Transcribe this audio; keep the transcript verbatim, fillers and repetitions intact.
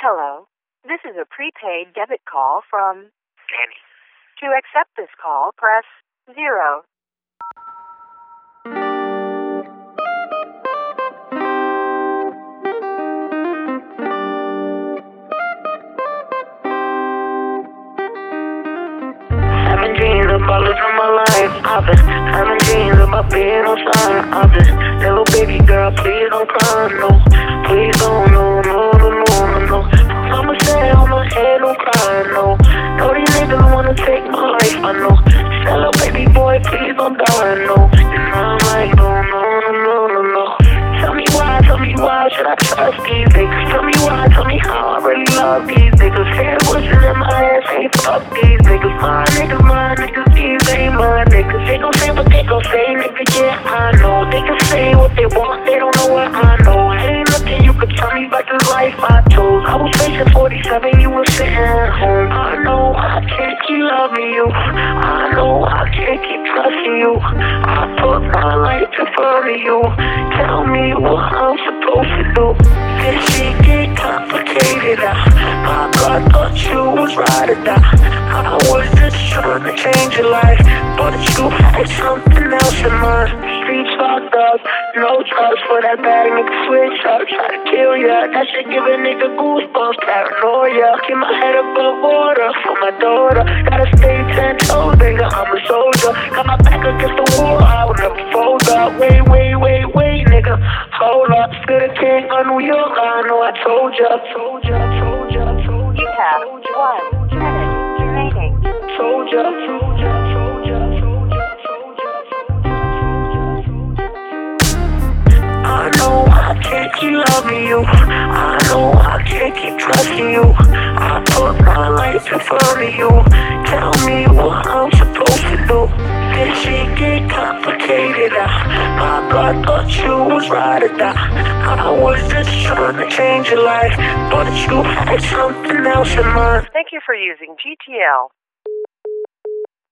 Hello. This is a prepaid debit call from Danny. To accept this call, press zero. Having dreams about living my life. I've been having dreams about being on time. I've been, little baby girl, please don't cry, no. Please don't, no, no, no, no, no, no. Mama said on my head, don't cry, no. No, these niggas wanna take my life, I know. Tell little baby boy, please don't die, no. You know I'm like, no, no, no, no, no, no. Tell me why, tell me why should I trust these niggas? Tell me why, tell me how I really love these niggas. Head voices in my ass, ain't fuck these niggas. My niggas, my niggas, these ain't my niggas. They gon' say what they gon' say, nigga, yeah, I know. They can say what they want, they don't know what I know. Ain't nothing you could tell me about this life I chose. I was facing forty-seven, you were sitting at home. I know I can't keep loving you. I know I can't keep trusting you. I put my life in front of you. Tell me what I'm supposed to do. This shit get complicated. I, I God thought you was right or die. I was just trying to change your life, but you had something else in mind. Streets fucked up, no trust for that bad nigga switch up. Try to kill ya, that shit give a nigga goosebumps. Paranoia, keep my head above water for my daughter. Gotta stay ten toes, nigga, I'm a soldier. Got my back against the wall, I would never fold up. Wait, wait, wait, wait, nigga, hold up. Still the king of New York, I know I told ya, told ya, told ya, told ya. You have one minute remaining. Told ya, told ya, told ya, told ya, told ya, told ya. I know I can't keep loving you. I know I can't keep trusting you. I put my life in front of you. Tell me what I'm supposed to do. This shit get complicated. I, I God thought you was right or die. I was just trying to change your life, but you had something else in mind. Thank you for using G T L.